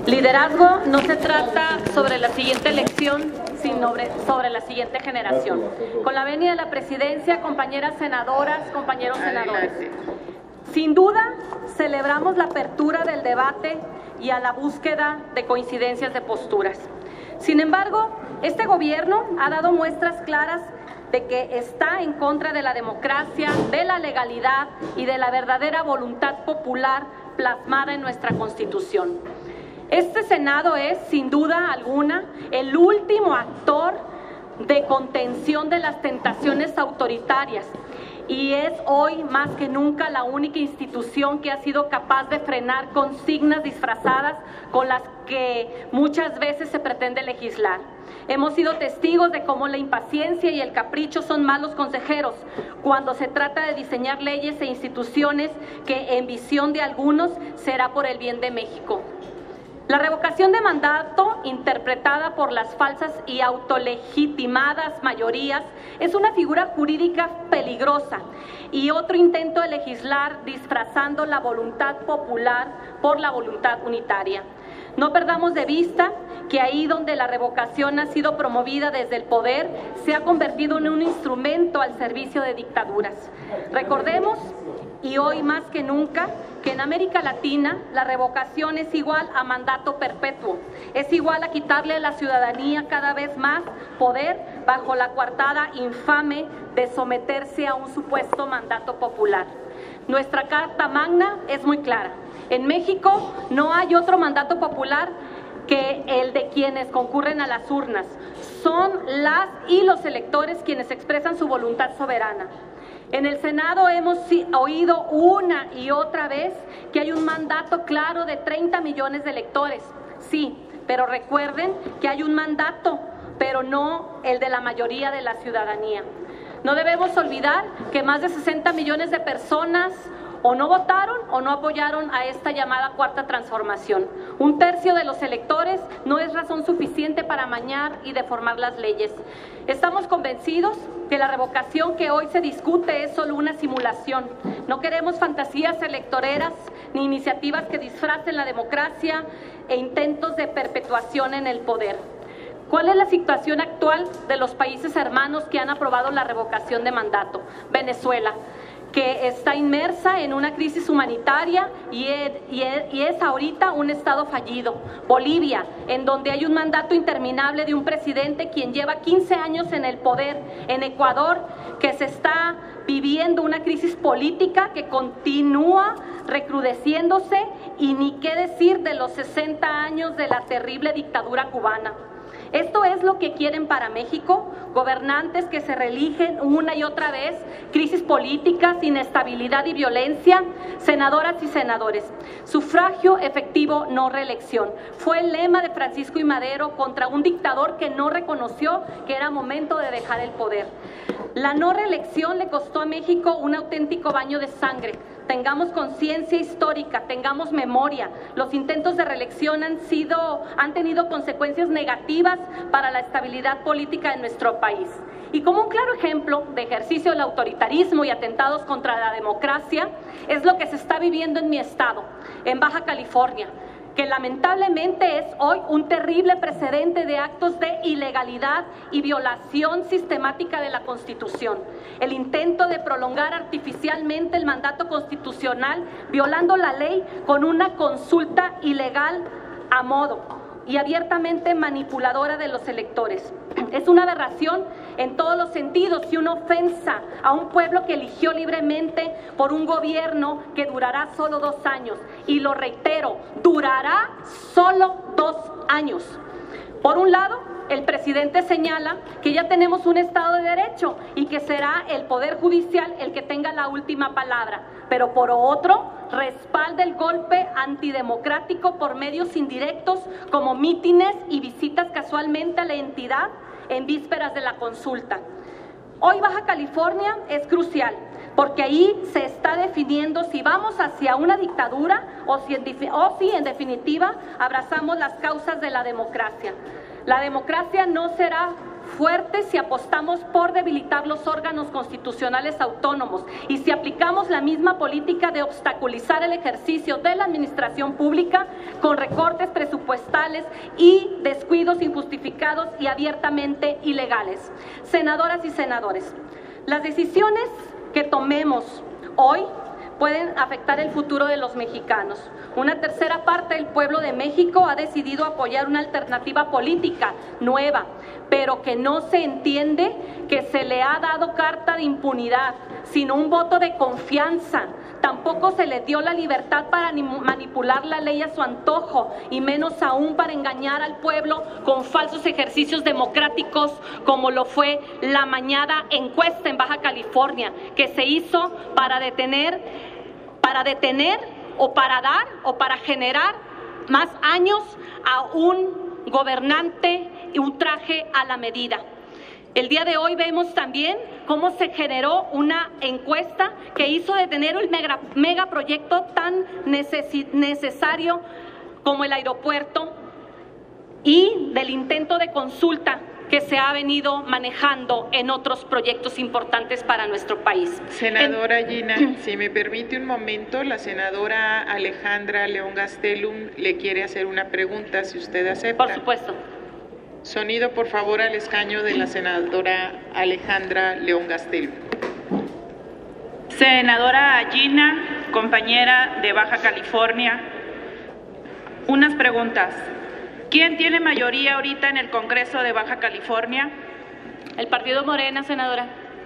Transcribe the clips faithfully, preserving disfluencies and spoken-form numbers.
Liderazgo no se trata sobre la siguiente elección, sino sobre la siguiente generación. Con la venia de la presidencia, compañeras senadoras, compañeros senadores, sin duda celebramos la apertura del debate y a la búsqueda de coincidencias de posturas. Sin embargo, este gobierno ha dado muestras claras de que está en contra de la democracia, de la legalidad y de la verdadera voluntad popular plasmada en nuestra Constitución. Este Senado es, sin duda alguna, el último actor de contención de las tentaciones autoritarias y es hoy más que nunca la única institución que ha sido capaz de frenar consignas disfrazadas con las que muchas veces se pretende legislar. Hemos sido testigos de cómo la impaciencia y el capricho son malos consejeros cuando se trata de diseñar leyes e instituciones que en visión de algunos será por el bien de México. La revocación de mandato, interpretada por las falsas y autolegitimadas mayorías, es una figura jurídica peligrosa y otro intento de legislar disfrazando la voluntad popular por la voluntad unitaria. No perdamos de vista que ahí donde la revocación ha sido promovida desde el poder, se ha convertido en un instrumento al servicio de dictaduras. Recordemos, y hoy más que nunca, que en América Latina la revocación es igual a mandato perpetuo, es igual a quitarle a la ciudadanía cada vez más poder bajo la coartada infame de someterse a un supuesto mandato popular. Nuestra Carta Magna es muy clara. En México no hay otro mandato popular que el de quienes concurren a las urnas. Son las y los electores quienes expresan su voluntad soberana. En el Senado hemos oído una y otra vez que hay un mandato claro de treinta millones de electores. Sí, pero recuerden que hay un mandato, pero no el de la mayoría de la ciudadanía. No debemos olvidar que más de sesenta millones de personas o no votaron o no apoyaron a esta llamada cuarta transformación. Un tercio de los electores no es razón suficiente para amañar y deformar las leyes. Estamos convencidos que la revocación que hoy se discute es solo una simulación. No queremos fantasías electoreras ni iniciativas que disfracen la democracia e intentos de perpetuación en el poder. ¿Cuál es la situación actual de los países hermanos que han aprobado la revocación de mandato? Venezuela, que está inmersa en una crisis humanitaria y es, y, es, y es ahorita un estado fallido. Bolivia, en donde hay un mandato interminable de un presidente quien lleva quince años en el poder. En Ecuador, que se está viviendo una crisis política que continúa recrudeciéndose y ni qué decir de los sesenta años de la terrible dictadura cubana. ¿Esto es lo que quieren para México? Gobernantes que se reeligen una y otra vez, crisis políticas, inestabilidad y violencia. Senadoras y senadores, sufragio efectivo, no reelección. Fue el lema de Francisco I. Madero contra un dictador que no reconoció que era momento de dejar el poder. La no reelección le costó a México un auténtico baño de sangre. Tengamos conciencia histórica, tengamos memoria. Los intentos de reelección han sido, han tenido consecuencias negativas para la estabilidad política de nuestro país. Y como un claro ejemplo de ejercicio del autoritarismo y atentados contra la democracia, es lo que se está viviendo en mi estado, en Baja California, que lamentablemente es hoy un terrible precedente de actos de ilegalidad y violación sistemática de la Constitución. El intento de prolongar artificialmente el mandato constitucional, violando la ley con una consulta ilegal a modo y abiertamente manipuladora de los electores. Es una aberración en todos los sentidos y una ofensa a un pueblo que eligió libremente por un gobierno que durará solo dos años. Y lo reitero, durará solo dos años. Por un lado, el presidente señala que ya tenemos un Estado de Derecho y que será el Poder Judicial el que tenga la última palabra. Pero por otro, respalda el golpe antidemocrático por medios indirectos como mítines y visitas casualmente a la entidad en vísperas de la consulta. Hoy Baja California es crucial, porque ahí se está definiendo si vamos hacia una dictadura o si, en, o si en definitiva abrazamos las causas de la democracia. La democracia no será fuerte si apostamos por debilitar los órganos constitucionales autónomos y si aplicamos la misma política de obstaculizar el ejercicio de la administración pública con recortes presupuestales y descuidos injustificados y abiertamente ilegales. Senadoras y senadores, las decisiones que tomemos hoy pueden afectar el futuro de los mexicanos. Una tercera parte del pueblo de México ha decidido apoyar una alternativa política nueva, pero que no se entiende que se le ha dado carta de impunidad, sino un voto de confianza. Tampoco se le dio la libertad para manipular la ley a su antojo, y menos aún para engañar al pueblo con falsos ejercicios democráticos, como lo fue la mañana encuesta en Baja California, que se hizo para detener, para detener o para dar o para generar más años a un gobernante y un traje a la medida. El día de hoy vemos también cómo se generó una encuesta que hizo detener el mega, megaproyecto tan neces- necesario como el aeropuerto, y del intento de consulta que se ha venido manejando en otros proyectos importantes para nuestro país. Senadora Gina, si me permite un momento, la senadora Alejandra León Gastelum le quiere hacer una pregunta, si usted acepta. Por supuesto. Sonido, por favor, al escaño de la senadora Alejandra León Gastelum. Senadora Gina, compañera de Baja California, unas preguntas. ¿Quién tiene mayoría ahorita en el Congreso de Baja California? El partido Morena, senadora.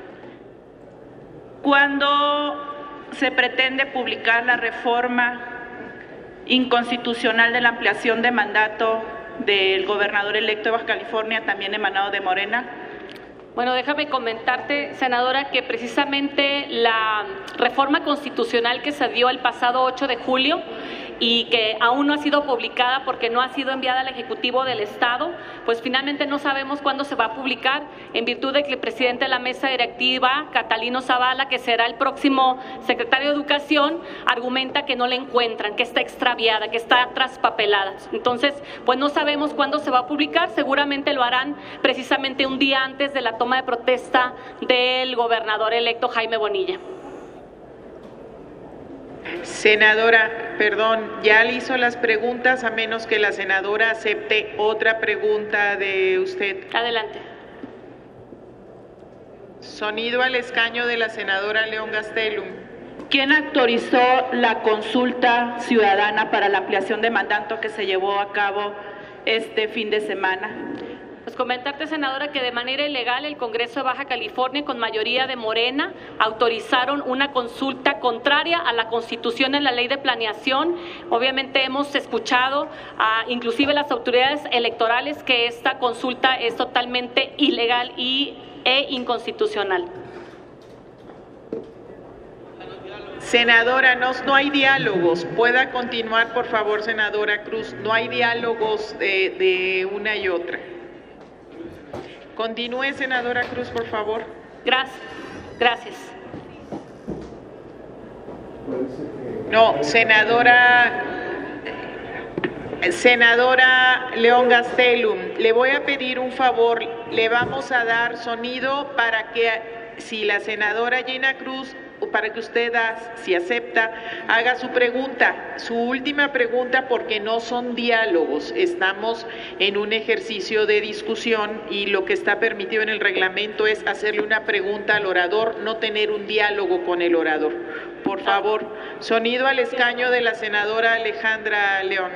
¿Cuándo se pretende publicar la reforma inconstitucional de la ampliación de mandato del gobernador electo de Baja California, también emanado de Morena? Bueno, déjame comentarte, senadora, que precisamente la reforma constitucional que se dio el pasado ocho de julio y que aún no ha sido publicada porque no ha sido enviada al Ejecutivo del Estado, pues finalmente no sabemos cuándo se va a publicar, en virtud de que el presidente de la mesa directiva, Catalino Zavala, que será el próximo secretario de Educación, argumenta que no la encuentran, que está extraviada, que está traspapelada. Entonces, pues no sabemos cuándo se va a publicar, seguramente lo harán precisamente un día antes de la toma de protesta del gobernador electo Jaime Bonilla. Senadora, perdón, ya le hizo las preguntas, a menos que la senadora acepte otra pregunta de usted. Adelante. Sonido al escaño de la senadora León Gastelum. ¿Quién autorizó la consulta ciudadana para la ampliación de mandato que se llevó a cabo este fin de semana? Pues comentarte, senadora, que de manera ilegal el Congreso de Baja California, con mayoría de Morena, autorizaron una consulta contraria a la Constitución en la Ley de Planeación. Obviamente hemos escuchado a inclusive las autoridades electorales que esta consulta es totalmente ilegal y, e inconstitucional. Senadora, no, no hay diálogos. Pueda continuar, por favor, senadora Cruz. No hay diálogos de, de una y otra. Continúe, senadora Cruz, por favor. Gracias. Gracias. No, senadora, senadora León Gastelum, le voy a pedir un favor. Le vamos a dar sonido para que, si la senadora Gina Cruz, para que usted, si acepta, haga su pregunta, su última pregunta, porque no son diálogos, estamos en un ejercicio de discusión y lo que está permitido en el reglamento es hacerle una pregunta al orador, no tener un diálogo con el orador. Por favor, sonido al escaño de la senadora Alejandra León.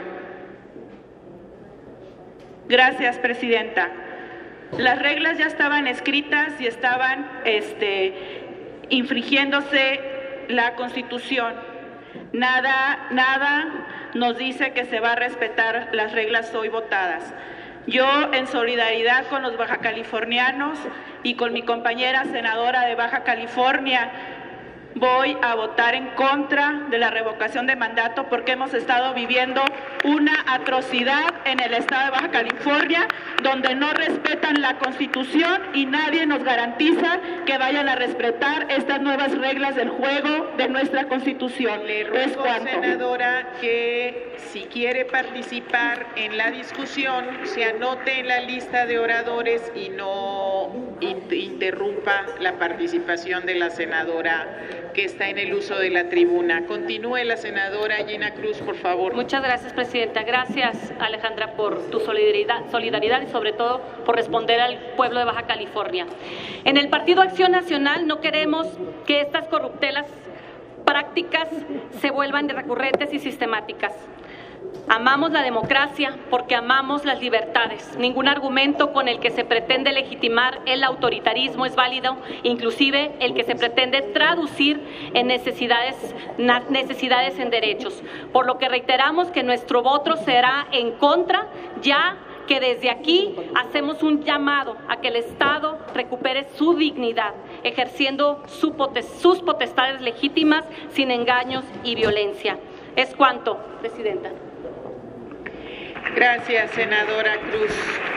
Gracias, presidenta. Las reglas ya estaban escritas y estaban este, infringiéndose la Constitución. Nada, nada nos dice que se va a respetar las reglas hoy votadas. Yo, en solidaridad con los bajacalifornianos y con mi compañera senadora de Baja California, voy a votar en contra de la revocación de mandato porque hemos estado viviendo una atrocidad en el estado de Baja California donde no respetan la Constitución y nadie nos garantiza que vayan a respetar estas nuevas reglas del juego de nuestra Constitución. Le ruego, senadora, que si quiere participar en la discusión se anote en la lista de oradores y no interrumpa la participación de la senadora que está en el uso de la tribuna. Continúe la senadora Gina Cruz, por favor. Muchas gracias, presidenta. Gracias, Alejandra, por tu solidaridad, solidaridad y sobre todo por responder al pueblo de Baja California. En el Partido Acción Nacional no queremos que estas corruptelas prácticas se vuelvan recurrentes y sistemáticas. Amamos la democracia porque amamos las libertades. Ningún argumento con el que se pretende legitimar el autoritarismo es válido, inclusive el que se pretende traducir en necesidades, necesidades en derechos. Por lo que reiteramos que nuestro voto será en contra, ya que desde aquí hacemos un llamado a que el Estado recupere su dignidad, ejerciendo su potest- sus potestades legítimas sin engaños y violencia. Es cuanto, presidenta. Gracias, senadora Cruz.